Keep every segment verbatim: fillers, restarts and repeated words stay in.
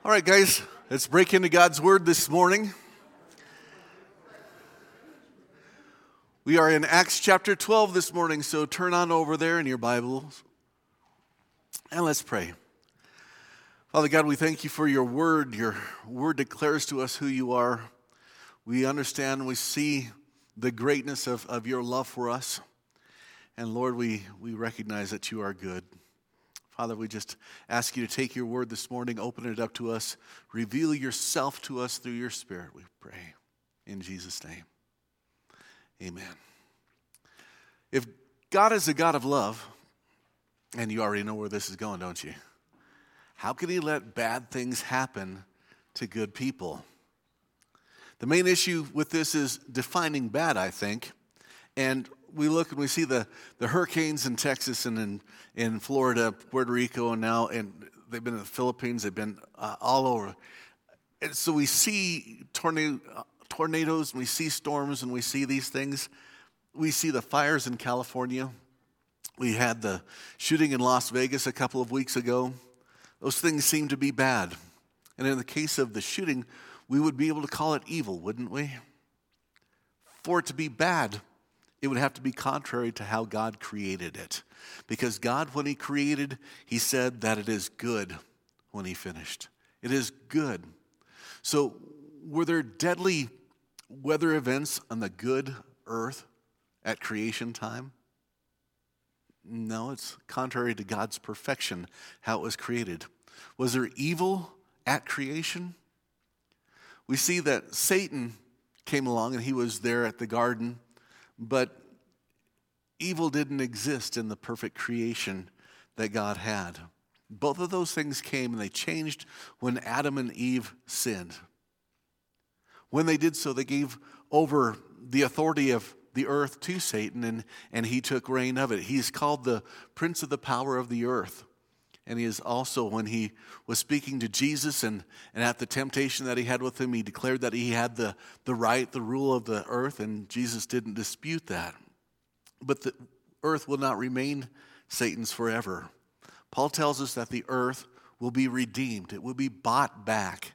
All right, guys, let's break into God's Word this morning. We are in Acts chapter twelve this morning, so turn on over there in your Bibles. And let's pray. Father God, we thank you for your Word. Your Word declares to us who you are. We understand, we see the greatness of, of your love for us. And Lord, we, we recognize that you are good. Father, we just ask you to take your word this morning, open it up to us, reveal yourself to us through your Spirit, we pray. In Jesus' name, amen. If God is a God of love, and you already know where this is going, don't you? How can he let bad things happen to good people? The main issue with this is defining bad, I think. And we look and we see the, the hurricanes in Texas and in, in Florida, Puerto Rico, and now and they've been in the Philippines. They've been uh, all over. And so we see tornado, uh, tornadoes, and we see storms, and we see these things. We see the fires in California. We had the shooting in Las Vegas a couple of weeks ago. Those things seem to be bad. And in the case of the shooting, we would be able to call it evil, wouldn't we? For it to be bad, it would have to be contrary to how God created it. Because God, when he created, he said that it is good when he finished. It is good. So were there deadly weather events on the good earth at creation time? No, it's contrary to God's perfection, how it was created. Was there evil at creation? We see that Satan came along and he was there at the garden. But evil didn't exist in the perfect creation that God had. Both of those things came and they changed when Adam and Eve sinned. When they did so, they gave over the authority of the earth to Satan, and, and he took reign of it. He's called the prince of the power of the earth. And he is also, when he was speaking to Jesus and, and at the temptation that he had with him, he declared that he had the, the right, the rule of the earth, and Jesus didn't dispute that. But the earth will not remain Satan's forever. Paul tells us that the earth will be redeemed. It will be bought back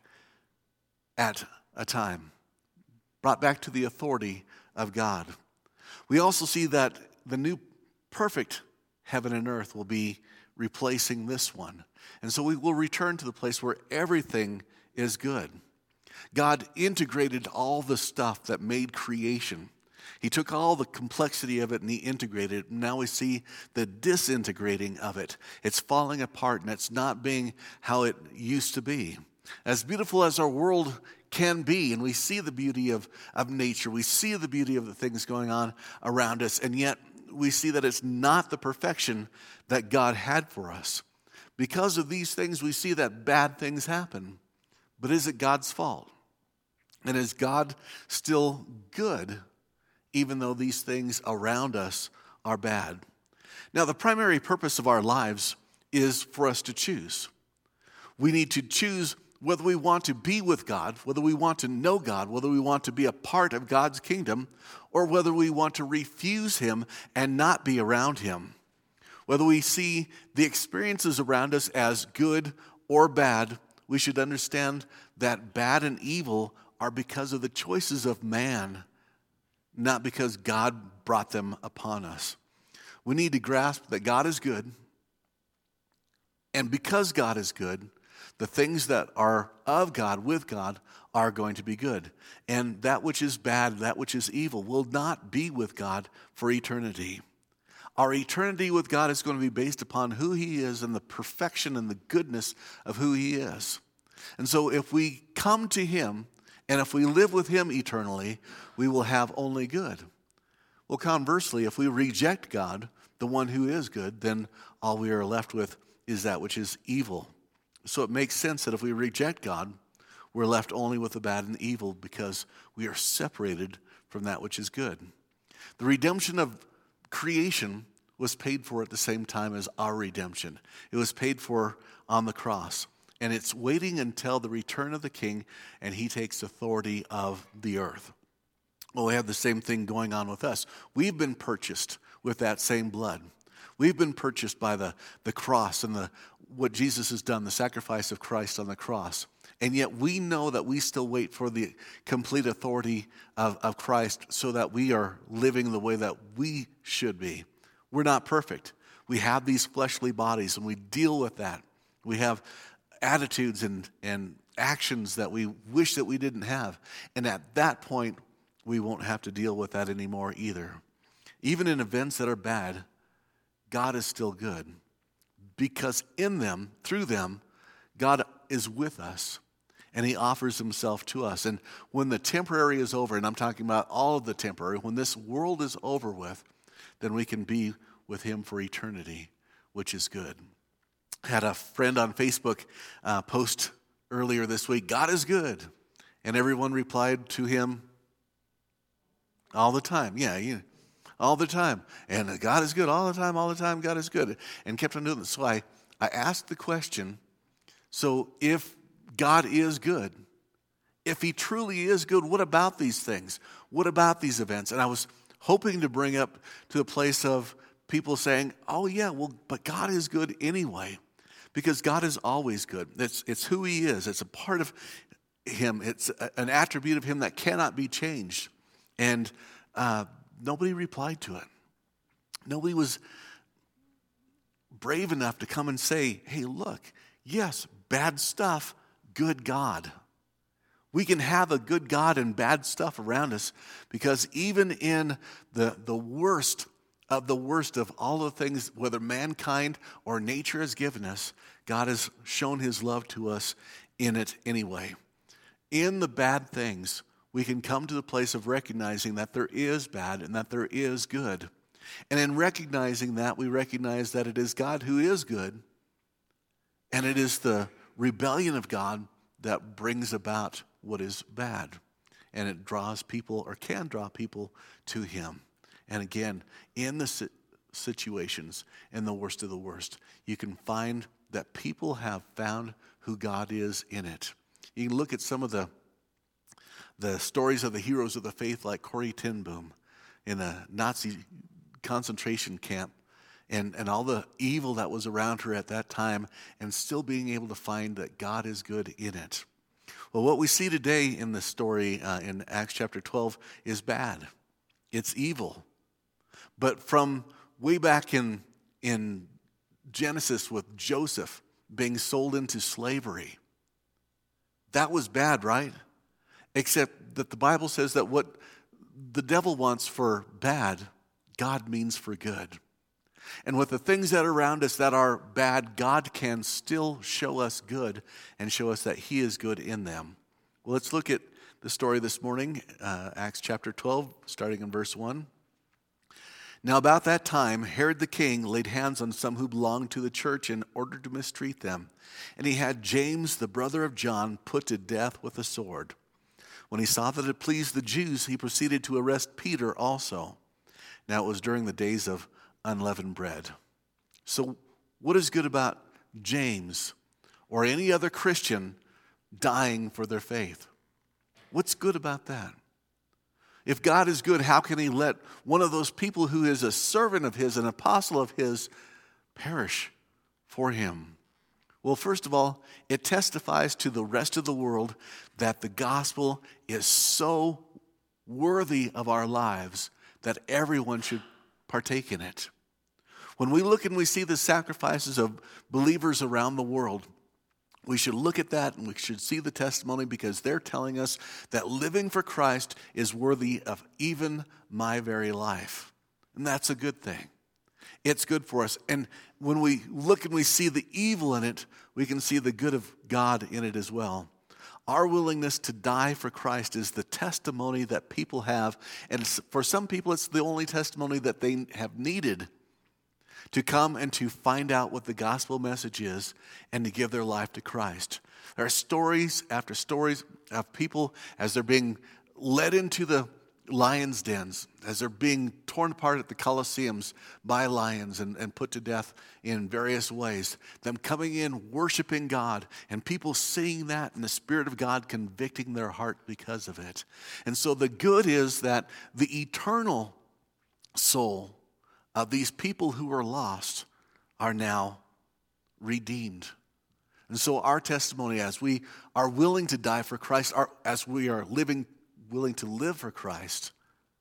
at a time, brought back to the authority of God. We also see that the new perfect heaven and earth will be replacing this one. And so we will return to the place where everything is good. God integrated all the stuff that made creation. He took all the complexity of it and he integrated it. And now we see the disintegrating of it. It's falling apart and it's not being how it used to be. As beautiful as our world can be, and we see the beauty of, of nature, we see the beauty of the things going on around us, and yet we see that it's not the perfection that God had for us. Because of these things, we see that bad things happen. But is it God's fault? And is God still good, even though these things around us are bad? Now, the primary purpose of our lives is for us to choose. We need to choose whether we want to be with God, whether we want to know God, whether we want to be a part of God's kingdom, or whether we want to refuse him and not be around him. Whether we see the experiences around us as good or bad, we should understand that bad and evil are because of the choices of man, not because God brought them upon us. We need to grasp that God is good, and because God is good, the things that are of God, with God, are going to be good. And that which is bad, that which is evil, will not be with God for eternity. Our eternity with God is going to be based upon who he is and the perfection and the goodness of who he is. And so if we come to him, and if we live with him eternally, we will have only good. Well, conversely, if we reject God, the one who is good, then all we are left with is that which is evil. So it makes sense that if we reject God, we're left only with the bad and the evil because we are separated from that which is good. The redemption of creation was paid for at the same time as our redemption. It was paid for on the cross. And it's waiting until the return of the King and he takes authority of the earth. Well, we have the same thing going on with us. We've been purchased with that same blood. We've been purchased by the, the cross and the what Jesus has done, the sacrifice of Christ on the cross. And yet we know that we still wait for the complete authority of, of Christ so that we are living the way that we should be. We're not perfect. We have these fleshly bodies and we deal with that. We have attitudes and, and actions that we wish that we didn't have. And at that point, we won't have to deal with that anymore either. Even in events that are bad, God is still good. Because in them, through them, God is with us. And he offers himself to us. And when the temporary is over, and I'm talking about all of the temporary, when this world is over with, then we can be with him for eternity, which is good. I had a friend on Facebook uh, post earlier this week, God is good. And everyone replied to him all the time. Yeah, you, all the time. And God is good all the time, all the time, God is good. And kept on doing this. So I, I asked the question, so if God is good, if he truly is good, what about these things? What about these events? And I was hoping to bring up to the place of people saying, oh yeah, well, but God is good anyway. Because God is always good. It's, it's who he is. It's a part of him. It's a, an attribute of him that cannot be changed. And uh, nobody replied to it. Nobody was brave enough to come and say, hey, look, yes, bad stuff, good God. We can have a good God and bad stuff around us because even in the, the worst of the worst of all the things, whether mankind or nature has given us, God has shown his love to us in it anyway. In the bad things, we can come to the place of recognizing that there is bad and that there is good. And in recognizing that, we recognize that it is God who is good, and it is the rebellion of God that brings about what is bad. And it draws people, or can draw people, to him. And again, in the situations, in the worst of the worst, you can find that people have found who God is in it. You can look at some of the, the stories of the heroes of the faith like Corrie ten Boom in a Nazi concentration camp and, and all the evil that was around her at that time, and still being able to find that God is good in it. Well, what we see today in the story uh, in Acts chapter twelve is bad. It's evil. But from way back in, in Genesis with Joseph being sold into slavery, that was bad, right? Except that the Bible says that what the devil wants for bad, God means for good. And with the things that are around us that are bad, God can still show us good and show us that he is good in them. Well, let's look at the story this morning, uh, Acts chapter twelve, starting in verse one. Now about that time, Herod the king laid hands on some who belonged to the church in order to mistreat them. And he had James, the brother of John, put to death with a sword. When he saw that it pleased the Jews, he proceeded to arrest Peter also. Now it was during the days of unleavened bread. So what is good about James or any other Christian dying for their faith? What's good about that? If God is good, how can he let one of those people who is a servant of his, an apostle of his, perish for him? Well, first of all, it testifies to the rest of the world that the gospel is so worthy of our lives that everyone should partake in it. When we look and we see the sacrifices of believers around the world, we should look at that and we should see the testimony, because they're telling us that living for Christ is worthy of even my very life. And that's a good thing. It's good for us. And when we look and we see the evil in it, we can see the good of God in it as well. Our willingness to die for Christ is the testimony that people have. And for some people, it's the only testimony that they have needed to come and to find out what the gospel message is and to give their life to Christ. There are stories after stories of people as they're being led into the lions' dens, as they're being torn apart at the Colosseums by lions and, and put to death in various ways. Them coming in, worshiping God, and people seeing that and the Spirit of God convicting their heart because of it. And so the good is that the eternal soul of these people who are lost are now redeemed. And so our testimony, as we are willing to die for Christ, our, as we are living, willing to live for Christ,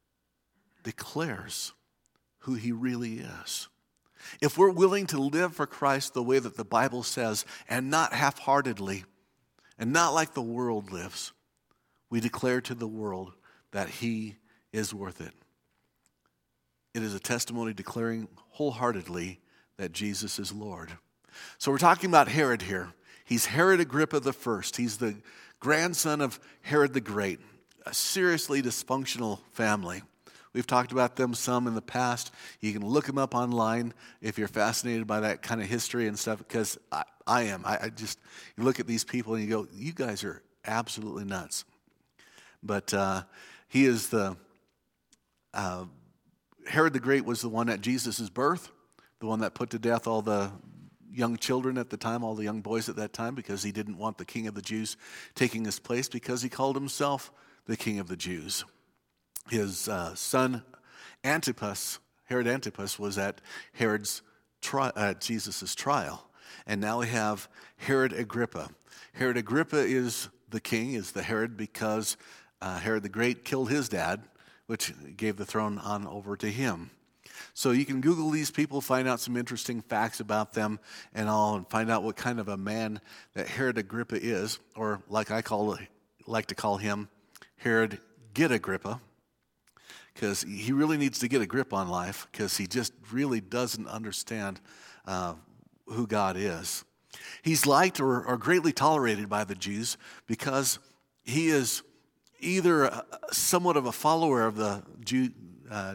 declares who he really is. If we're willing to live for Christ the way that the Bible says, and not half-heartedly, and not like the world lives, we declare to the world that he is worth it. It is a testimony declaring wholeheartedly that Jesus is Lord. So we're talking about Herod here. He's Herod Agrippa the First. He's the grandson of Herod the Great, a seriously dysfunctional family. We've talked about them some in the past. You can look them up online if you're fascinated by that kind of history and stuff, because I, I am. I, I just, you look at these people and you go, you guys are absolutely nuts. But uh, he is the, uh, Herod the Great was the one at Jesus' birth, the one that put to death all the young children at the time, all the young boys at that time, because he didn't want the king of the Jews taking his place, because he called himself the king of the Jews. His uh, son Antipas, Herod Antipas, was at Herod's tri- uh, Jesus' trial. And now we have Herod Agrippa. Herod Agrippa is the king, is the Herod, because uh, Herod the Great killed his dad, which gave the throne on over to him. So you can Google these people, find out some interesting facts about them and all, and find out what kind of a man that Herod Agrippa is, or like I call like to call him, Herod Get Agrippa, because he really needs to get a grip on life, because he just really doesn't understand uh, who God is. He's liked or, or greatly tolerated by the Jews because he is either a, somewhat of a follower of the Jew, uh,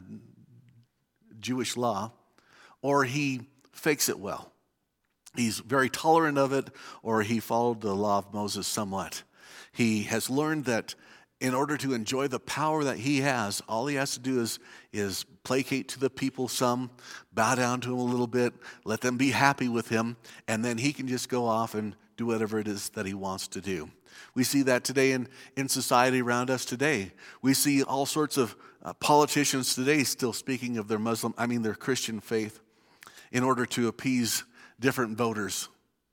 Jewish law, or he fakes it well. He's very tolerant of it, or he followed the law of Moses somewhat. He has learned that in order to enjoy the power that he has, all he has to do is, is placate to the people some, bow down to him a little bit, let them be happy with him, and then he can just go off and do whatever it is that he wants to do. We see that today in, in society around us today. We see all sorts of uh, politicians today still speaking of their Muslim, I mean their Christian faith, in order to appease different voters,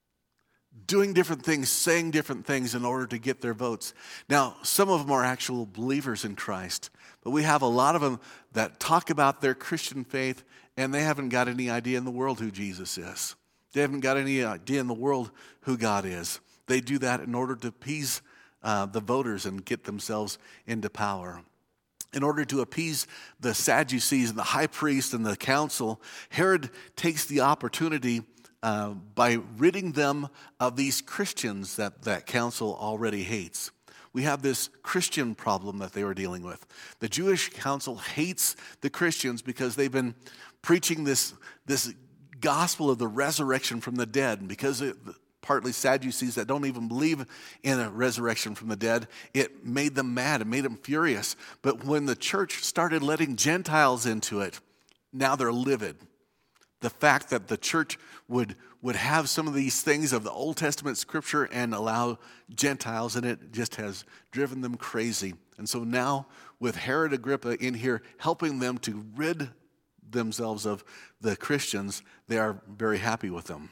doing different things, saying different things in order to get their votes. Now, some of them are actual believers in Christ, but we have a lot of them that talk about their Christian faith, and they haven't got any idea in the world who Jesus is. They haven't got any idea in the world who God is. They do that in order to appease uh, the voters and get themselves into power. In order to appease the Sadducees and the high priest and the council, Herod takes the opportunity Uh, by ridding them of these Christians that that council already hates. We have this Christian problem that they were dealing with. The Jewish council hates the Christians because they've been preaching this, this gospel of the resurrection from the dead. And because it, partly Sadducees that don't even believe in a resurrection from the dead, it made them mad, it made them furious. But when the church started letting Gentiles into it, now they're livid. The fact that the church would, would have some of these things of the Old Testament scripture and allow Gentiles in it just has driven them crazy. And so now with Herod Agrippa in here helping them to rid themselves of the Christians, they are very happy with them.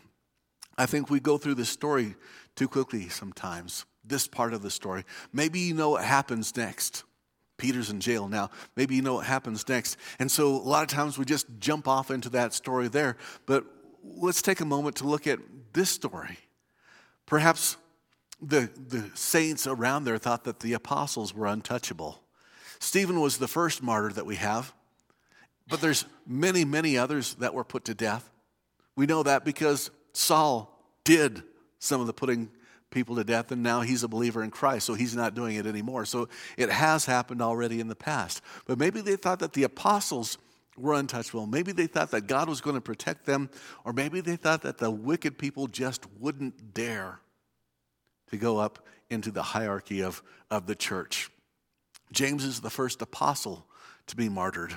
I think we go through this story too quickly sometimes, this part of the story. Maybe you know what happens next. Peter's in jail now. Maybe you know what happens next. And so a lot of times we just jump off into that story there. But let's take a moment to look at this story. Perhaps the, the saints around there thought that the apostles were untouchable. Stephen was the first martyr that we have. But there's many, many others that were put to death. We know that because Saul did some of the putting people to death, and now he's a believer in Christ, so he's not doing it anymore. So it has happened already in the past. But maybe they thought that the apostles were untouchable. Maybe they thought that God was going to protect them, or maybe they thought that the wicked people just wouldn't dare to go up into the hierarchy of, of the church. James is the first apostle to be martyred.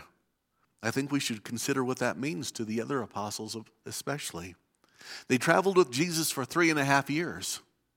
I think we should consider what that means to the other apostles especially. They traveled with Jesus for three and a half years.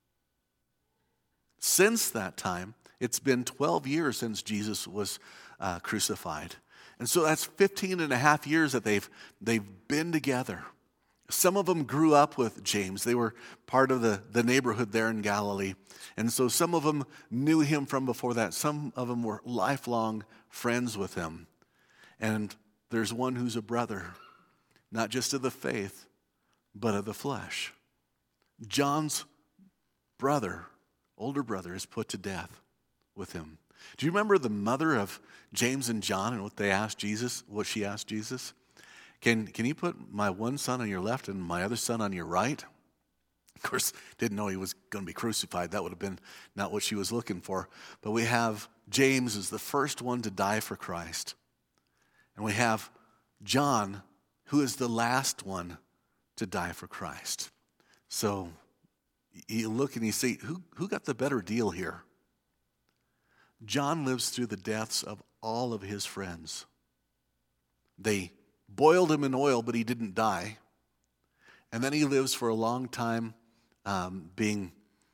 Since that time, it's been twelve years since Jesus was uh, crucified. And so that's fifteen and a half years that they've, they've been together. Some of them grew up with James. They were part of the, the neighborhood there in Galilee. And so some of them knew him from before that. Some of them were lifelong friends with him. And there's one who's a brother, not just of the faith, but of the flesh. John's brother, older brother, is put to death with him. Do you remember the mother of James and John and what they asked Jesus, what she asked Jesus? Can, can you put my one son on your left and my other son on your right? Of course, didn't know he was going to be crucified. That would have been not what she was looking for. But we have James as the first one to die for Christ. And we have John, who is the last one to die for Christ. So you look and you see, who, who got the better deal here? John lives through the deaths of all of his friends. They boiled him in oil, but he didn't die. And then he lives for a long time um, being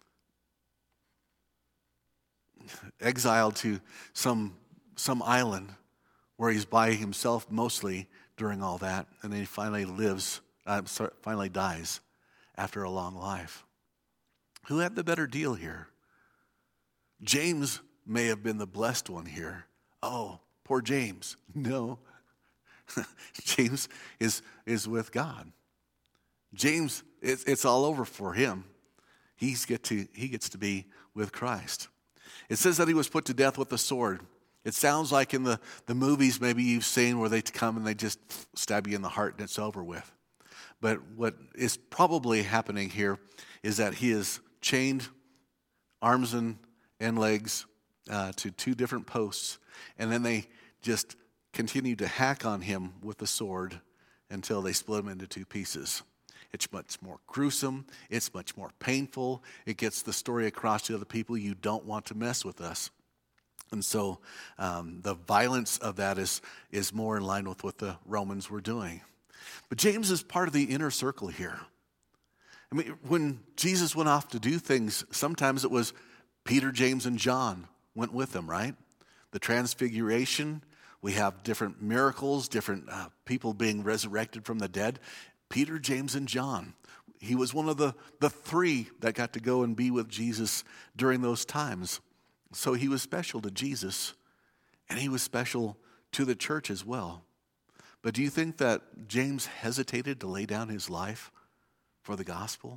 exiled to some, some island where he's by himself mostly during all that. And then he finally lives, uh, sorry, finally dies after a long life. Who had the better deal here? James may have been the blessed one here. Oh, poor James. No. James is, is with God. James, it's, it's all over for him. He's get to, he gets to be with Christ. It says that he was put to death with a sword. It sounds like in the, the movies maybe you've seen where they come and they just stab you in the heart and it's over with. But what is probably happening here is that he is chained arms and, and legs uh, to two different posts, and then they just continue to hack on him with the sword until they split him into two pieces. It's much more gruesome. It's much more painful. It gets the story across to other people, you don't want to mess with us. And so um, the violence of that is, is more in line with what the Romans were doing. But James is part of the inner circle here. I mean, when Jesus went off to do things, sometimes it was Peter, James, and John went with him, right? The transfiguration, we have different miracles, different uh, people being resurrected from the dead. Peter, James, and John. He was one of the, the three that got to go and be with Jesus during those times. So he was special to Jesus, and he was special to the church as well. But do you think that James hesitated to lay down his life for the gospel?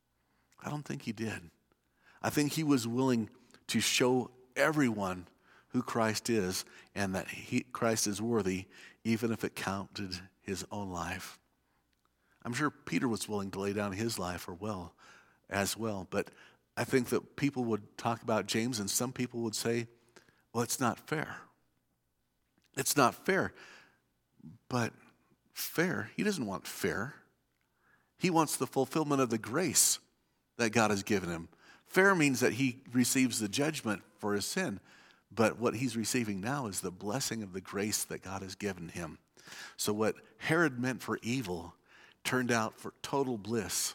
I don't think he did. I think he was willing to show everyone who Christ is and that he, Christ is worthy, even if it counted his own life. I'm sure Peter was willing to lay down his life or well, as well. But I think that people would talk about James and some people would say, well, it's not fair. It's not fair. But fair, he doesn't want fair. He wants the fulfillment of the grace that God has given him. Fair means that he receives the judgment for his sin. But what he's receiving now is the blessing of the grace that God has given him. So what Herod meant for evil turned out for total bliss.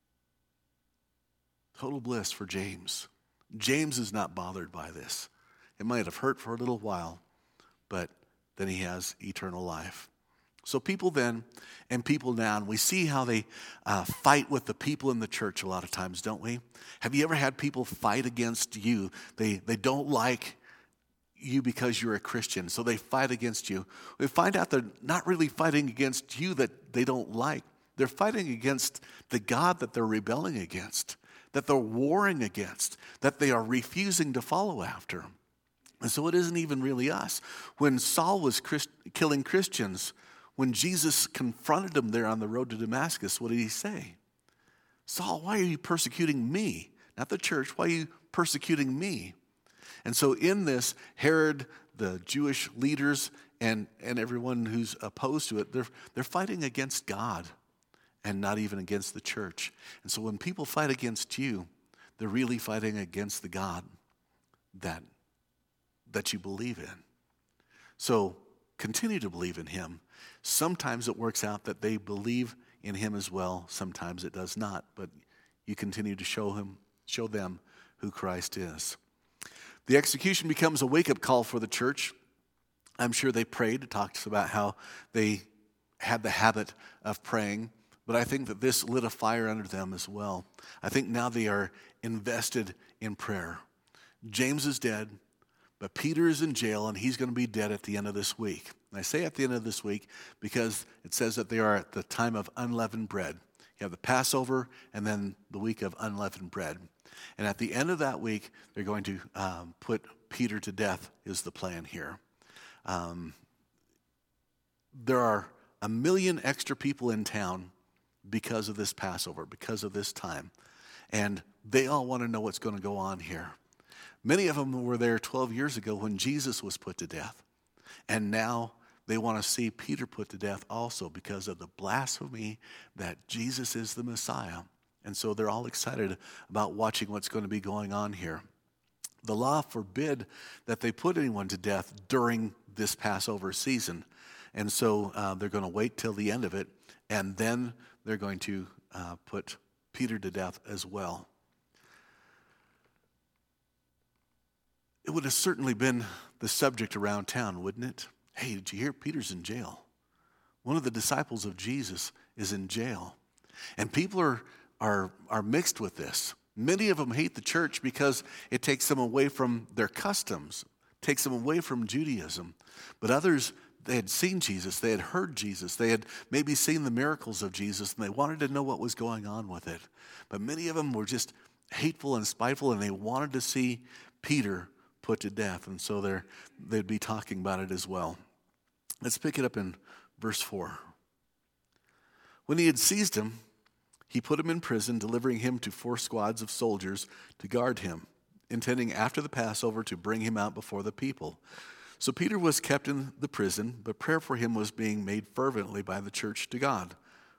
Total bliss for James. James is not bothered by this. It might have hurt for a little while, but then he has eternal life. So people then and people now, and we see how they uh, fight with the people in the church a lot of times, don't we? Have you ever had people fight against you? They, they don't like you because you're a Christian, so they fight against you. We find out they're not really fighting against you that they don't like. They're fighting against the God that they're rebelling against, that they're warring against, that they are refusing to follow after. And so it isn't even really us. When Saul was Christ- killing Christians, when Jesus confronted him there on the road to Damascus, what did he say? Saul, why are you persecuting me? Not the church. Why are you persecuting me? And so in this, Herod, the Jewish leaders, and, and everyone who's opposed to it, they're, they're fighting against God and not even against the church. And so when people fight against you, they're really fighting against the God that, that you believe in. So continue to believe in him. Sometimes it works out that they believe in him as well. Sometimes it does not. But you continue to show him, show them who Christ is. The execution becomes a wake-up call for the church. I'm sure they prayed. It talks about how they had the habit of praying but I think that this lit a fire under them as well. I think now they are invested in prayer. James is dead, but Peter is in jail, and he's going to be dead at the end of this week. And I say at the end of this week because it says that they are at the time of unleavened bread. You have the Passover and then the week of unleavened bread. And at the end of that week, they're going to um, put Peter to death is the plan here. Um, there are a million extra people in town because of this Passover, because of this time. And they all want to know what's going to go on here. Many of them were there twelve years ago when Jesus was put to death. And now they want to see Peter put to death also because of the blasphemy that Jesus is the Messiah. And so they're all excited about watching what's going to be going on here. The law forbid that they put anyone to death during this Passover season. And so uh, they're going to wait till the end of it, and then they're going to uh, put Peter to death as well. It would have certainly been the subject around town, wouldn't it? Hey, did you hear Peter's in jail? One of the disciples of Jesus is in jail. And people are, are, are mixed with this. Many of them hate the church because it takes them away from their customs, takes them away from Judaism. But others, they had seen Jesus, they had heard Jesus, they had maybe seen the miracles of Jesus, and they wanted to know what was going on with it. But many of them were just hateful and spiteful, and they wanted to see Peter put to death, and so they're, they'd be talking about it as well. Let's pick it up in verse four. When he had seized him, he put him in prison, delivering him to four squads of soldiers to guard him, intending after the Passover to bring him out before the people. So Peter was kept in the prison, but prayer for him was being made fervently by the church to God.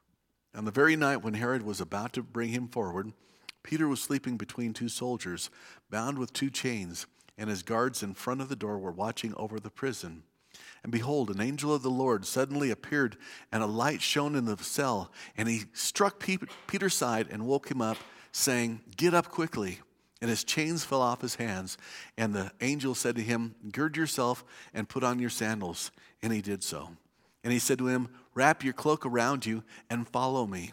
On the very night when Herod was about to bring him forward, Peter was sleeping between two soldiers, bound with two chains, and his guards in front of the door were watching over the prison. And behold, an angel of the Lord suddenly appeared, and a light shone in the cell. And he struck Peter's side and woke him up, saying, "Get up quickly." And his chains fell off his hands. And the angel said to him, "Gird yourself and put on your sandals." And he did so. And he said to him, "Wrap your cloak around you and follow me."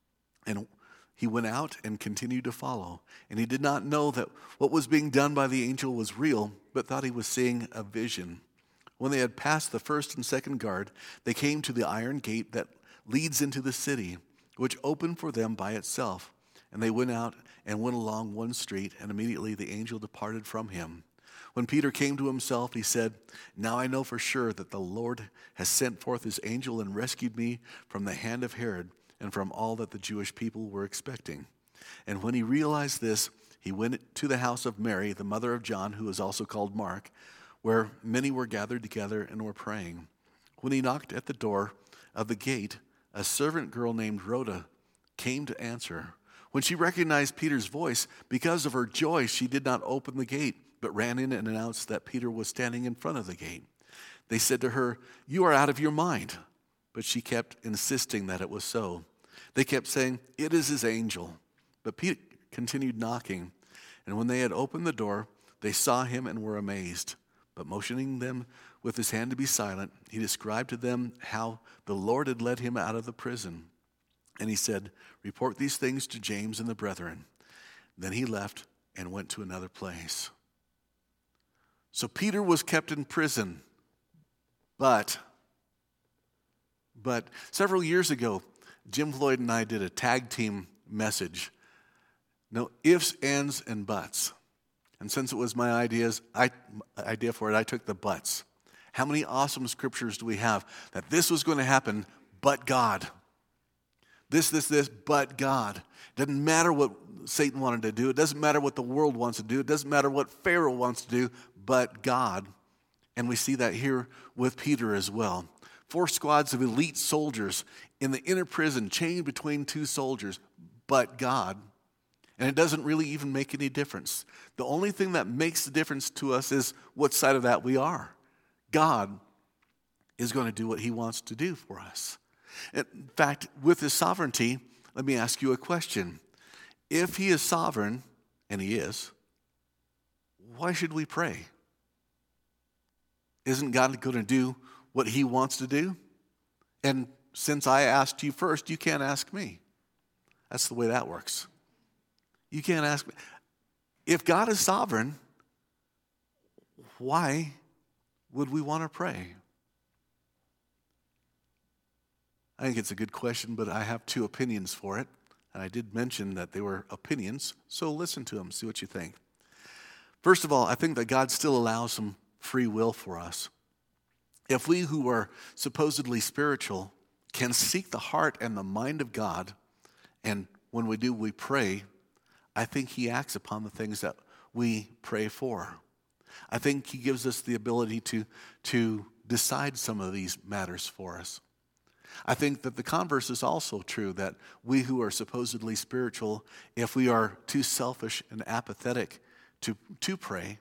And he went out and continued to follow. And he did not know that what was being done by the angel was real, but thought he was seeing a vision. When they had passed the first and second guard, they came to the iron gate that leads into the city, which opened for them by itself. And they went out and went along one street, and immediately the angel departed from him. When Peter came to himself, he said, "Now I know for sure that the Lord has sent forth his angel and rescued me from the hand of Herod, and from all that the Jewish people were expecting." And when he realized this, he went to the house of Mary, the mother of John, who is also called Mark, where many were gathered together and were praying. When he knocked at the door of the gate, a servant girl named Rhoda came to answer. When she recognized Peter's voice, because of her joy, she did not open the gate, but ran in and announced that Peter was standing in front of the gate. They said to her, "You are out of your mind." But she kept insisting that it was so. They kept saying, "It is his angel." But Peter continued knocking. And when they had opened the door, they saw him and were amazed. But motioning them with his hand to be silent, he described to them how the Lord had led him out of the prison. And he said, "Report these things to James and the brethren." Then he left and went to another place. So Peter was kept in prison. But, but several years ago, Jim Floyd and I did a tag team message. No ifs, ands, and buts. And since it was my ideas, I, idea for it, I took the buts. How many awesome scriptures do we have that this was going to happen, but God? This, this, this, but God. It doesn't matter what Satan wanted to do. It doesn't matter what the world wants to do. It doesn't matter what Pharaoh wants to do, but God. And we see that here with Peter as well. Four squads of elite soldiers in the inner prison, chained between two soldiers, but God. And it doesn't really even make any difference. The only thing that makes the difference to us is what side of that we are. God is going to do what he wants to do for us. In fact, with his sovereignty, let me ask you a question. If he is sovereign, and he is, why should we pray? Isn't God going to do what he wants to do? And since I asked you first, you can't ask me. That's the way that works. You can't ask me. If God is sovereign, why would we want to pray? I think it's a good question, but I have two opinions for it. And I did mention that they were opinions, so listen to them, see what you think. First of all, I think that God still allows some free will for us. If we who are supposedly spiritual can seek the heart and the mind of God, and when we do, we pray, I think he acts upon the things that we pray for. I think he gives us the ability to, to decide some of these matters for us. I think that the converse is also true, that we who are supposedly spiritual, if we are too selfish and apathetic to, to pray,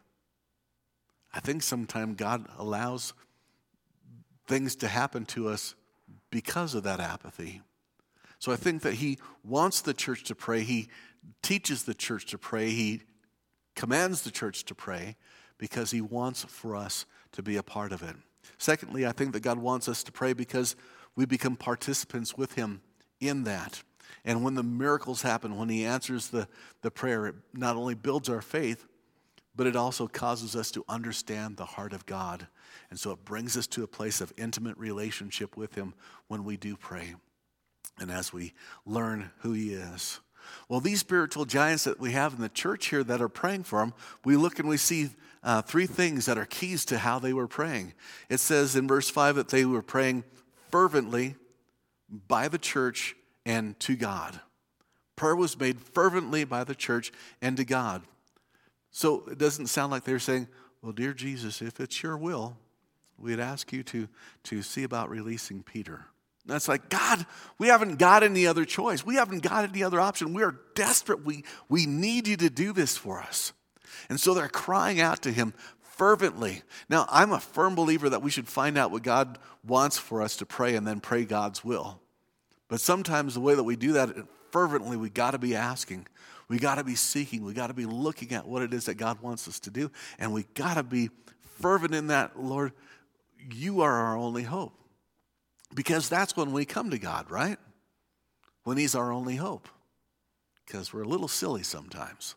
I think sometimes God allows things to happen to us because of that apathy. So I think that he wants the church to pray. He teaches the church to pray. He commands the church to pray because he wants for us to be a part of it. Secondly, I think that God wants us to pray because we become participants with him in that. And when the miracles happen, when he answers the, the prayer, it not only builds our faith, but it also causes us to understand the heart of God. And so it brings us to a place of intimate relationship with him when we do pray and as we learn who he is. Well, these spiritual giants that we have in the church here that are praying for him, we look and we see uh, three things that are keys to how they were praying. It says in verse five that they were praying fervently by the church and to God. Prayer was made fervently by the church and to God. So it doesn't sound like they're saying, well, dear Jesus, if it's your will, we'd ask you to, to see about releasing Peter. That's like, God, we haven't got any other choice. We haven't got any other option. We are desperate. We, we need you to do this for us. And so they're crying out to him fervently. Now, I'm a firm believer that we should find out what God wants for us to pray and then pray God's will. But sometimes the way that we do that fervently, we got to be asking. We got to be seeking. We got to be looking at what it is that God wants us to do. And we got to be fervent in that, Lord, you are our only hope. Because that's when we come to God, right? When he's our only hope. Because we're a little silly sometimes.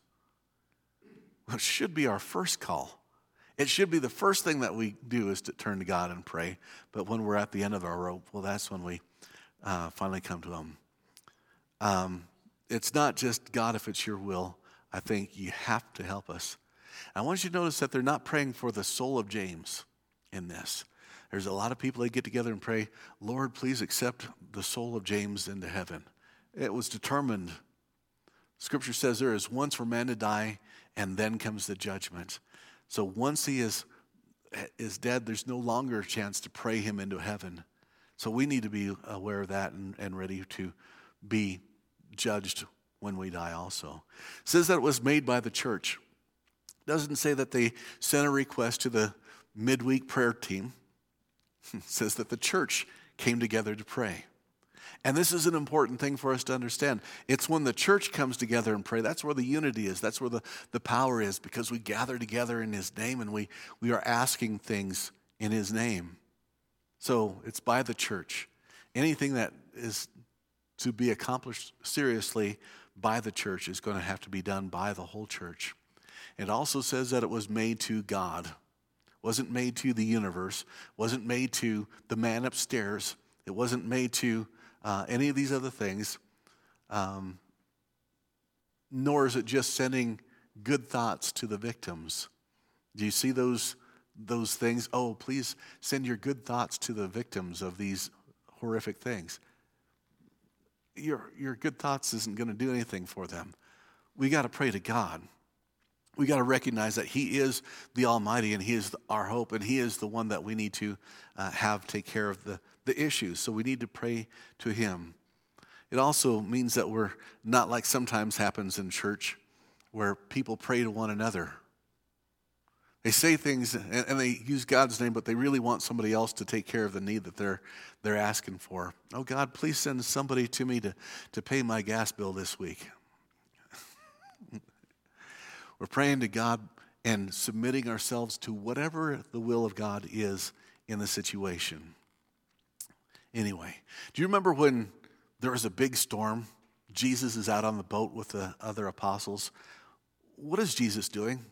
It should be our first call. It should be the first thing that we do is to turn to God and pray. But when we're at the end of our rope, well, that's when we uh, finally come to him. Um, it's not just, God, if it's your will. I think you have to help us. I want you to notice that they're not praying for the soul of James in this. There's a lot of people that get together and pray, Lord, please accept the soul of James into heaven. It was determined. Scripture says there is once for man to die, and then comes the judgment. So once he is, is dead, there's no longer a chance to pray him into heaven. So we need to be aware of that and, and ready to be judged when we die also. It says that it was made by the church. It doesn't say that they sent a request to the midweek prayer team. It says that the church came together to pray. And this is an important thing for us to understand. It's when the church comes together and pray, that's where the unity is, that's where the, the power is, because we gather together in his name and we, we are asking things in his name. So it's by the church. Anything that is to be accomplished seriously by the church is going to have to be done by the whole church. It also says that it was made to God. Wasn't made to the universe, wasn't made to the man upstairs, it wasn't made to uh, any of these other things, um, nor is it just sending good thoughts to the victims. Do you see those, those things? Oh, please send your good thoughts to the victims of these horrific things. Your, your good thoughts isn't going to do anything for them. We got to pray to God. We got to recognize that he is the Almighty and he is our hope and he is the one that we need to uh, have take care of the, the issues. So we need to pray to him. It also means that we're not like sometimes happens in church where people pray to one another. They say things and, and they use God's name, but they really want somebody else to take care of the need that they're they're asking for. Oh God, please send somebody to me to, to pay my gas bill this week. We're praying to God and submitting ourselves to whatever the will of God is in the situation. Anyway, do you remember when there was a big storm? Jesus is out on the boat with the other apostles. What is Jesus doing?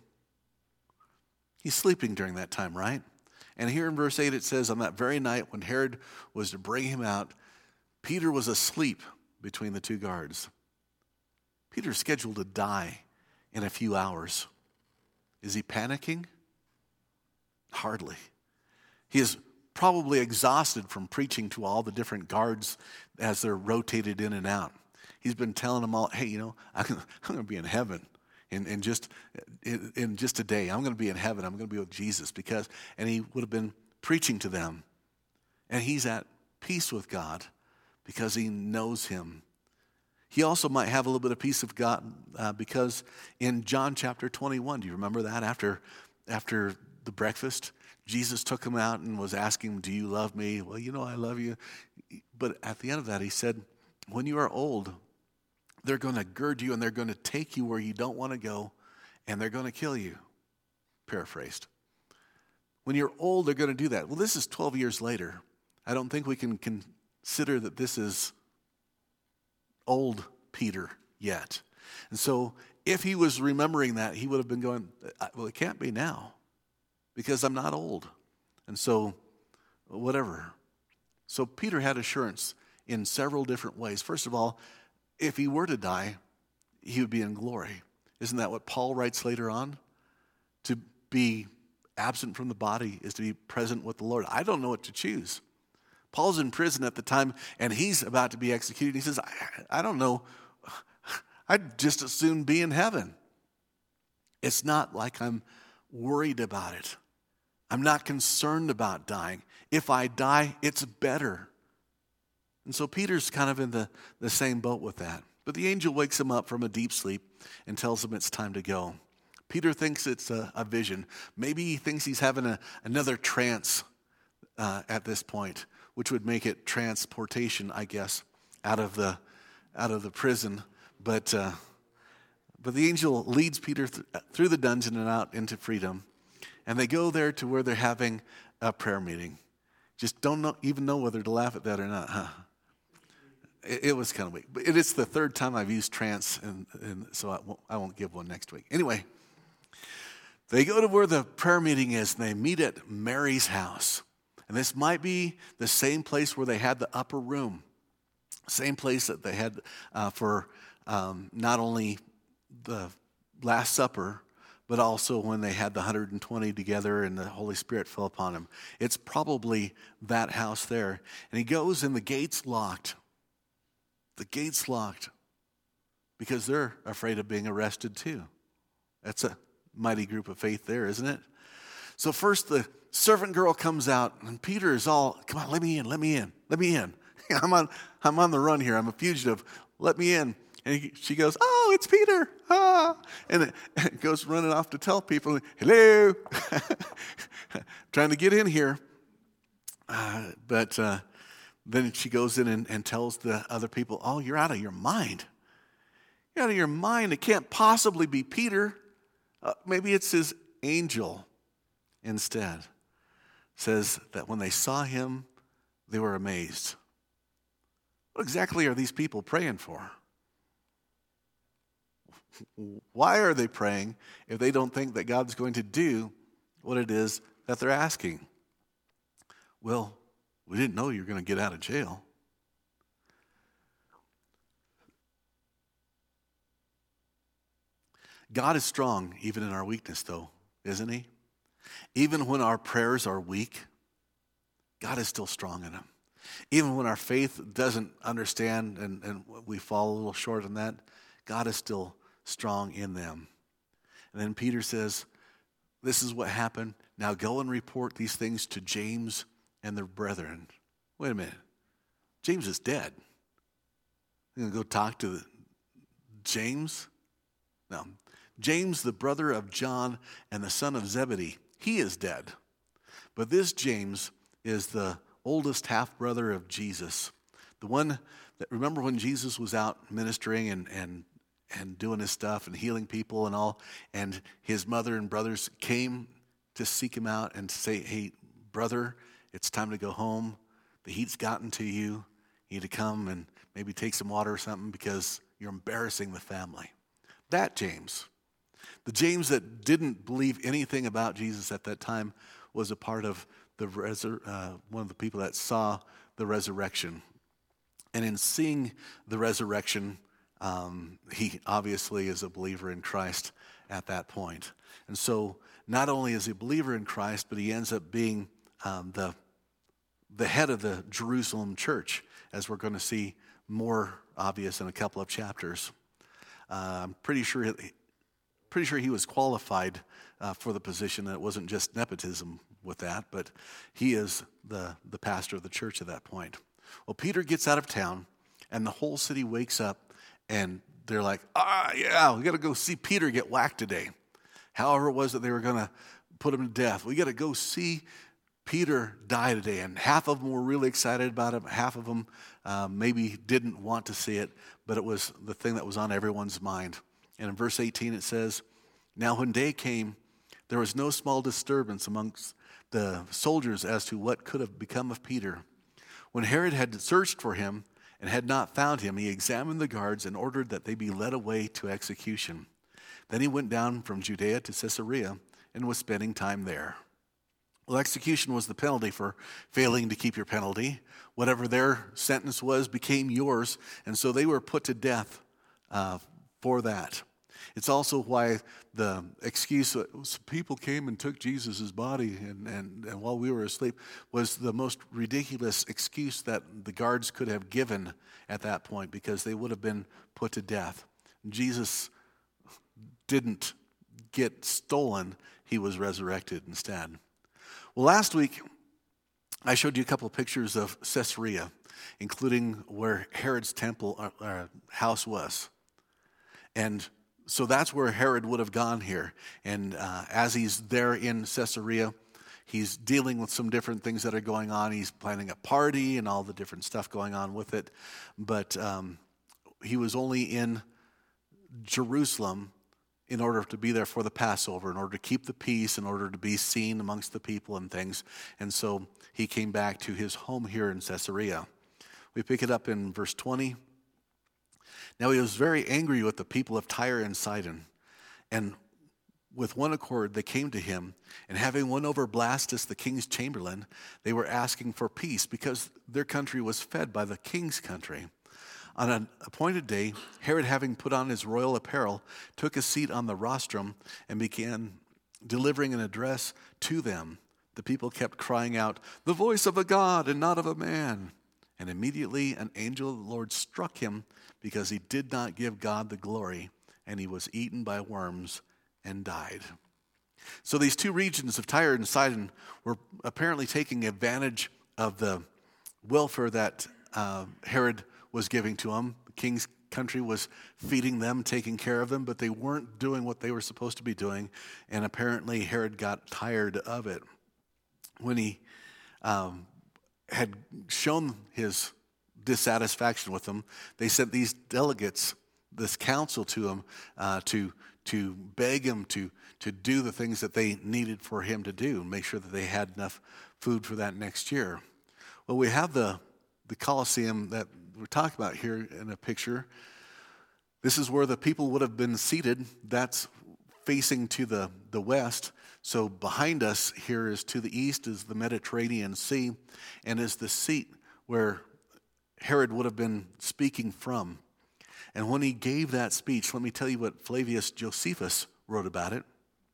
He's sleeping during that time, right? And here in verse eight it says, on that very night when Herod was to bring him out, Peter was asleep between the two guards. Peter's scheduled to die in a few hours. Is he panicking? Hardly. He is probably exhausted from preaching to all the different guards as they're rotated in and out. He's been telling them all, hey, you know, I'm going to be in heaven in, in, just, in, in just a day. I'm going to be in heaven. I'm going to be with Jesus because, and he would have been preaching to them. And he's at peace with God because he knows him. He also might have a little bit of peace of God uh, because in John chapter twenty-one, do you remember that? After, after the breakfast, Jesus took him out and was asking him, do you love me? Well, you know I love you. But at the end of that, he said, when you are old, they're going to gird you and they're going to take you where you don't want to go and they're going to kill you. Paraphrased. When you're old, they're going to do that. Well, this is twelve years later. I don't think we can consider that this is old Peter yet. And so if he was remembering that, he would have been going, well, it can't be now because I'm not old. And so whatever. So Peter had assurance in several different ways. First of all, if he were to die, he would be in glory. Isn't that what Paul writes later on? To be absent from the body is to be present with the Lord. I don't know what to choose. Paul's in prison at the time, and he's about to be executed. He says, I, I don't know. I'd just as soon be in heaven. It's not like I'm worried about it. I'm not concerned about dying. If I die, it's better. And so Peter's kind of in the, the same boat with that. But the angel wakes him up from a deep sleep and tells him it's time to go. Peter thinks it's a, a vision. Maybe he thinks he's having a, another trance uh, at this point, which would make it transportation, I guess, out of the out of the prison. But uh, but the angel leads Peter th- through the dungeon and out into freedom, and they go there to where they're having a prayer meeting. Just don't know, even know whether to laugh at that or not, huh? It, it was kind of weak. But it is the third time I've used trance, and, and so I won't, I won't give one next week. Anyway, they go to where the prayer meeting is, and they meet at Mary's house. And this might be the same place where they had the upper room, same place that they had uh, for um, not only the Last Supper, but also when they had the one hundred twenty together and the Holy Spirit fell upon him. It's probably that house there. And he goes and the gate's locked. The gate's locked because they're afraid of being arrested too. That's a mighty group of faith there, isn't it? So first the servant girl comes out, and Peter is all, come on, let me in, let me in, let me in. I'm on, I'm on the run here. I'm a fugitive. Let me in. And he, she goes, oh, it's Peter. Ah. And it, it goes running off to tell people, hello, trying to get in here. Uh, but uh, then she goes in and, and tells the other people, oh, you're out of your mind. You're out of your mind. It can't possibly be Peter. Uh, maybe it's his angel. Instead, says that when they saw him, they were amazed. What exactly are these people praying for? Why are they praying if they don't think that God's going to do what it is that they're asking? Well, we didn't know you were going to get out of jail. God is strong even in our weakness, though, isn't he? Even when our prayers are weak, God is still strong in them. Even when our faith doesn't understand and, and we fall a little short on that, God is still strong in them. And then Peter says, this is what happened. Now go and report these things to James and their brethren. Wait a minute. James is dead. You're going to go talk to the, James? No. James, the brother of John and the son of Zebedee, he is dead. But this James is the oldest half-brother of Jesus. The one that, remember when Jesus was out ministering and, and, and doing his stuff and healing people and all, and his mother and brothers came to seek him out and to say, hey, brother, it's time to go home. the heat's gotten to you, you need to come and maybe take some water or something because you're embarrassing the family. That James, the James that didn't believe anything about Jesus at that time, was a part of the resur- uh, one of the people that saw the resurrection. And in seeing the resurrection, um, he obviously is a believer in Christ at that point. And so not only is he a believer in Christ, but he ends up being um, the, the head of the Jerusalem church, as we're going to see more obvious in a couple of chapters. Uh, I'm pretty sure, pretty sure he was qualified uh, for the position. It wasn't just nepotism with that, but he is the, the pastor of the church at that point. Well, Peter gets out of town, and the whole city wakes up, and they're like, ah, yeah, we got to go see Peter get whacked today. However it was that they were going to put him to death. We got to go see Peter die today. And half of them were really excited about it. Half of them uh, maybe didn't want to see it, but it was the thing that was on everyone's mind. And in verse eighteen it says, now when day came, there was no small disturbance amongst the soldiers as to what could have become of Peter. When Herod had searched for him and had not found him, he examined the guards and ordered that they be led away to execution. Then he went down from Judea to Caesarea and was spending time there. Well, execution was the penalty for failing to keep your penalty. Whatever their sentence was became yours, and so they were put to death uh, for that. It's also why the excuse, people came and took Jesus' body and, and, and while we were asleep, was the most ridiculous excuse that the guards could have given at that point, because they would have been put to death. Jesus didn't get stolen. He was resurrected instead. Well, last week, I showed you a couple of pictures of Caesarea, including where Herod's temple uh, uh, house was. And so that's where Herod would have gone here. And uh, as he's there in Caesarea, he's dealing with some different things that are going on. He's planning a party and all the different stuff going on with it. But um, he was only in Jerusalem in order to be there for the Passover, in order to keep the peace, in order to be seen amongst the people and things. And so he came back to his home here in Caesarea. We pick it up in verse twenty. Now he was very angry with the people of Tyre and Sidon, and with one accord they came to him, and having won over Blastus, the king's chamberlain, they were asking for peace, because their country was fed by the king's country. On an appointed day, Herod, having put on his royal apparel, took a seat on the rostrum and began delivering an address to them. The people kept crying out, "The voice of a God and not of a man." And immediately an angel of the Lord struck him, because he did not give God the glory, and he was eaten by worms and died. So these two regions of Tyre and Sidon were apparently taking advantage of the welfare that uh, Herod was giving to them. The king's country was feeding them, taking care of them, but they weren't doing what they were supposed to be doing, and apparently Herod got tired of it. When he um, had shown his dissatisfaction with them, they sent these delegates, this council to him uh, to to beg him to to do the things that they needed for him to do and make sure that they had enough food for that next year. Well, we have the the Colosseum that we're talking about here in a picture. This is where the people would have been seated. That's facing to the, the west. So behind us here is to the east is the Mediterranean Sea, and is the seat where Herod would have been speaking from. And when he gave that speech, let me tell you what Flavius Josephus wrote about it.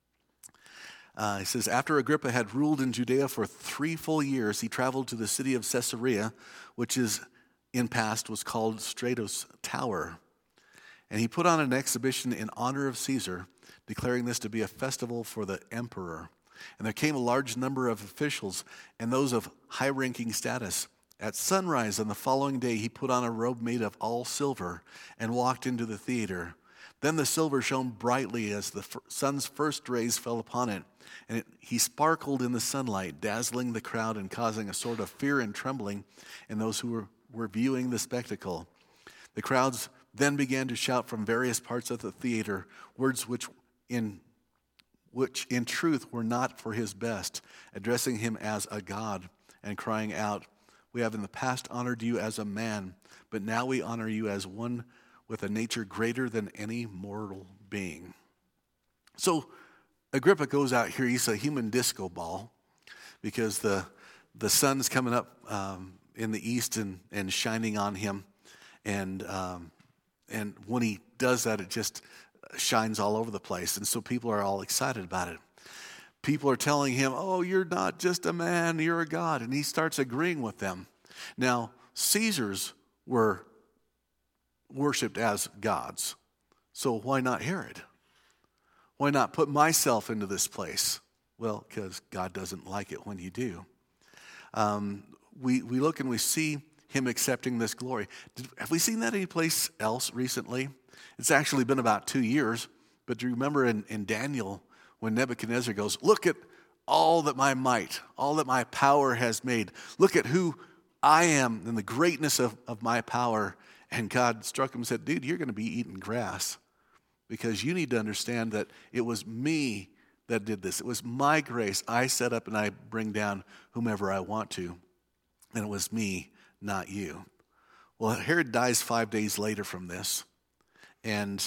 Uh, he says, after Agrippa had ruled in Judea for three full years, he traveled to the city of Caesarea, which is in past was called Stratos Tower. And he put on an exhibition in honor of Caesar, declaring this to be a festival for the emperor. And there came a large number of officials and those of high-ranking status. At sunrise on the following day, he put on a robe made of all silver and walked into the theater. Then the silver shone brightly as the sun's first rays fell upon it, and it, he sparkled in the sunlight, dazzling the crowd and causing a sort of fear and trembling in those who were, were viewing the spectacle. The crowds then began to shout from various parts of the theater words which in which in truth were not for his best, addressing him as a god and crying out We have in the past honored you as a man, but now we honor you as one with a nature greater than any mortal being. So Agrippa goes out here. He's a human disco ball because the the sun's coming up um, in the east and, and shining on him. And um, and when he does that, it just shines all over the place. And so people are all excited about it. People are telling him, oh, you're not just a man, you're a god. And he starts agreeing with them. Now, Caesars were worshipped as gods. So why not Herod? Why not put myself into this place? Well, because God doesn't like it when you do. Um, we, we look and we see him accepting this glory. Did, have we seen that anyplace else recently? It's actually been about two years. But do you remember in, in Daniel, when Nebuchadnezzar goes, look at all that my might, all that my power has made. Look at who I am and the greatness of, of my power. And God struck him and said, dude, you're going to be eating grass because you need to understand that it was me that did this. It was my grace. I set up and I bring down whomever I want to. And it was me, not you. Well, Herod dies five days later from this. And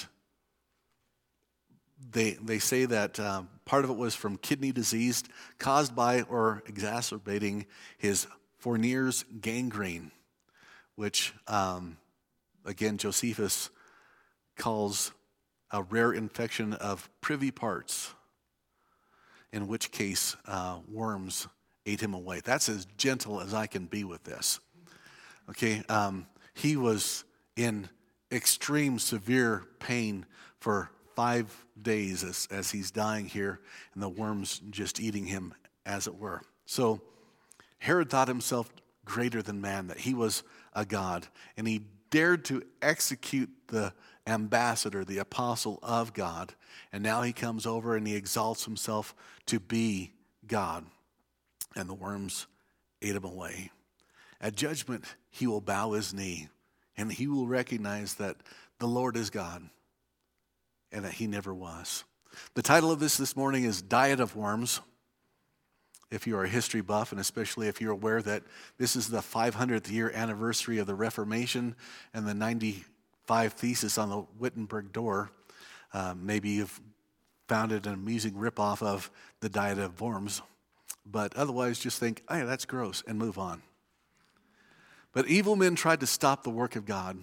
They they say that um, part of it was from kidney disease caused by or exacerbating his Fournier's gangrene, which, um, again, Josephus calls a rare infection of privy parts, in which case uh, worms ate him away. That's as gentle as I can be with this. Okay, um, he was in extreme severe pain for five days as, as he's dying here, and the worms just eating him, as it were. So Herod thought himself greater than man, that he was a god, and he dared to execute the ambassador, the apostle of God, and now he comes over and he exalts himself to be God, and the worms ate him away. At judgment, he will bow his knee, and he will recognize that the Lord is God, and that he never was. The title of this this morning is Diet of Worms. If you are a history buff, and especially if you're aware that this is the five hundredth year anniversary of the Reformation and the ninety-five Thesis on the Wittenberg Door, uh, maybe you've found it an amusing ripoff of the Diet of Worms. But otherwise, just think, oh, yeah, that's gross, and move on. But evil men tried to stop the work of God.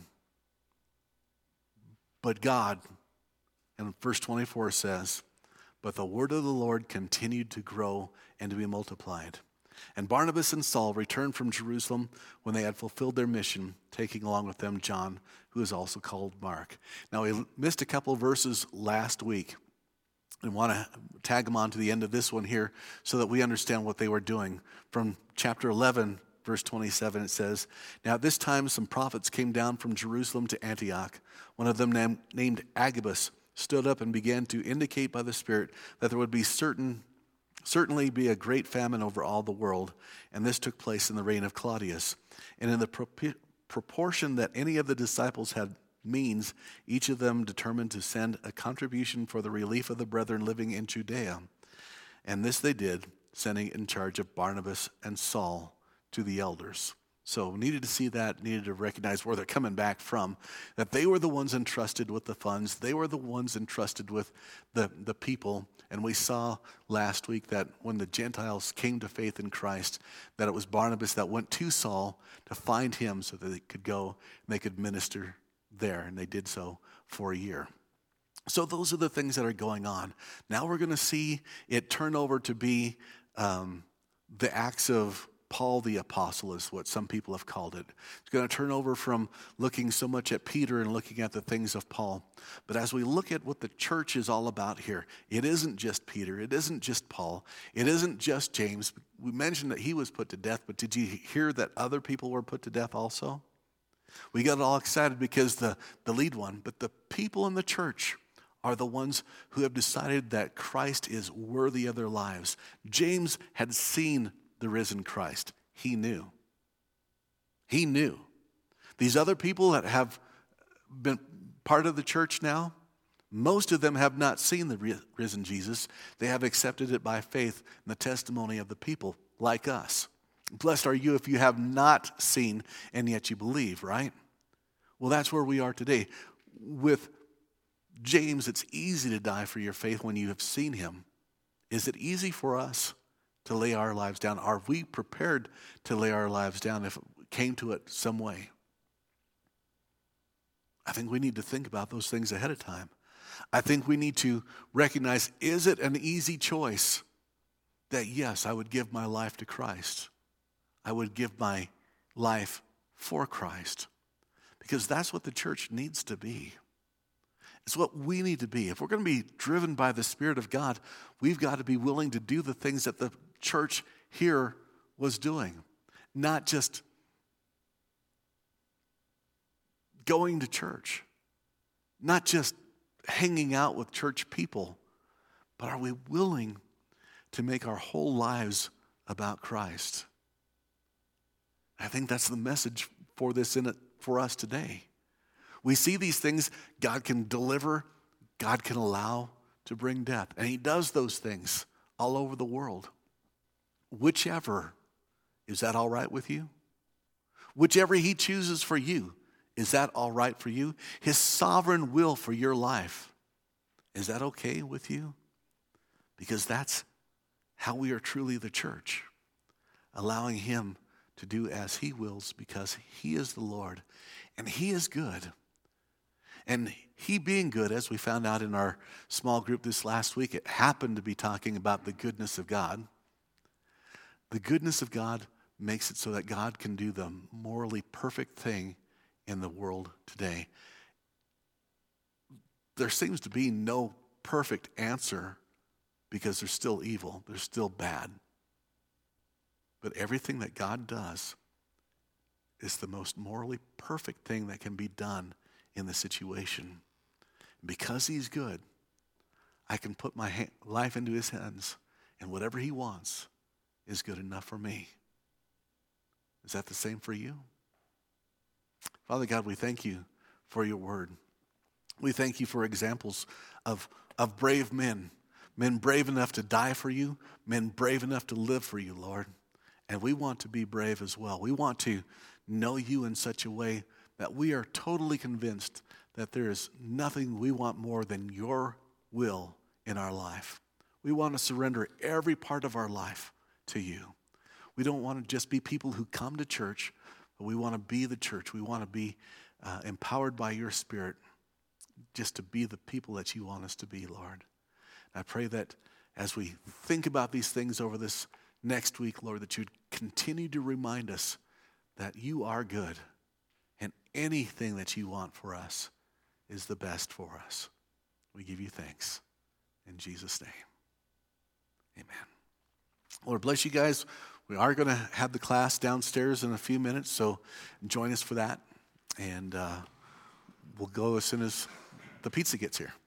But God, and verse twenty-four says, but the word of the Lord continued to grow and to be multiplied. And Barnabas and Saul returned from Jerusalem when they had fulfilled their mission, taking along with them John, who is also called Mark. Now, we missed a couple of verses last week and want to tag them on to the end of this one here so that we understand what they were doing. From chapter eleven, verse twenty-seven, it says, now at this time some prophets came down from Jerusalem to Antioch. One of them named, named Agabus stood up and began to indicate by the Spirit that there would be certain, certainly be a great famine over all the world, and this took place in the reign of Claudius. And in the pro- proportion that any of the disciples had means, each of them determined to send a contribution for the relief of the brethren living in Judea. And this they did, sending in charge of Barnabas and Saul to the elders. So needed to see that, needed to recognize where they're coming back from, that they were the ones entrusted with the funds. They were the ones entrusted with the, the people. And we saw last week that when the Gentiles came to faith in Christ, that it was Barnabas that went to Saul to find him so that they could go and they could minister there. And they did so for a year. So those are the things that are going on. Now we're going to see it turn over to be um, the Acts of Paul the Apostle is what some people have called it. It's going to turn over from looking so much at Peter and looking at the things of Paul. But as we look at what the church is all about here, it isn't just Peter. It isn't just Paul. It isn't just James. We mentioned that he was put to death, but did you hear that other people were put to death also? We got all excited because the, the lead one, but the people in the church are the ones who have decided that Christ is worthy of their lives. James had seen the risen Christ. He knew. He knew. These other people that have been part of the church now, most of them have not seen the risen Jesus. They have accepted it by faith and the testimony of the people like us. Blessed are you if you have not seen and yet you believe, right? Well, that's where we are today. With James, it's easy to die for your faith when you have seen him. Is it easy for us to lay our lives down? Are we prepared to lay our lives down if it came to it some way? I think we need to think about those things ahead of time. I think we need to recognize, is it an easy choice that, yes, I would give my life to Christ? I would give my life for Christ. Because that's what the church needs to be. It's what we need to be. If we're going to be driven by the Spirit of God, we've got to be willing to do the things that the church here was doing. Not just going to church. Not just hanging out with church people. But are we willing to make our whole lives about Christ? I think that's the message for this in it for us today. We see these things God can deliver, God can allow to bring death. And he does those things all over the world. Whichever, is that all right with you? Whichever he chooses for you, is that all right for you? His sovereign will for your life, is that okay with you? Because that's how we are truly the church. Allowing him to do as he wills because he is the Lord and he is good. And he being good, as we found out in our small group this last week, it happened to be talking about the goodness of God. The goodness of God makes it so that God can do the morally perfect thing in the world today. There seems to be no perfect answer because there's still evil, there's still bad. But everything that God does is the most morally perfect thing that can be done in the situation. Because he's good, I can put my ha- life into his hands, and whatever he wants is good enough for me. Is that the same for you? Father God, we thank you for your word. We thank you for examples of, of brave men, men brave enough to die for you, men brave enough to live for you, Lord. And we want to be brave as well. We want to know you in such a way that we are totally convinced that there is nothing we want more than your will in our life. We want to surrender every part of our life to you. We don't want to just be people who come to church, but we want to be the church. We want to be uh, empowered by your Spirit just to be the people that you want us to be, Lord. And I pray that as we think about these things over this next week, Lord, that you'd continue to remind us that you are good and anything that you want for us is the best for us. We give you thanks. In Jesus' name, amen. Lord bless you guys. We are going to have the class downstairs in a few minutes, so join us for that. And uh, we'll go as soon as the pizza gets here.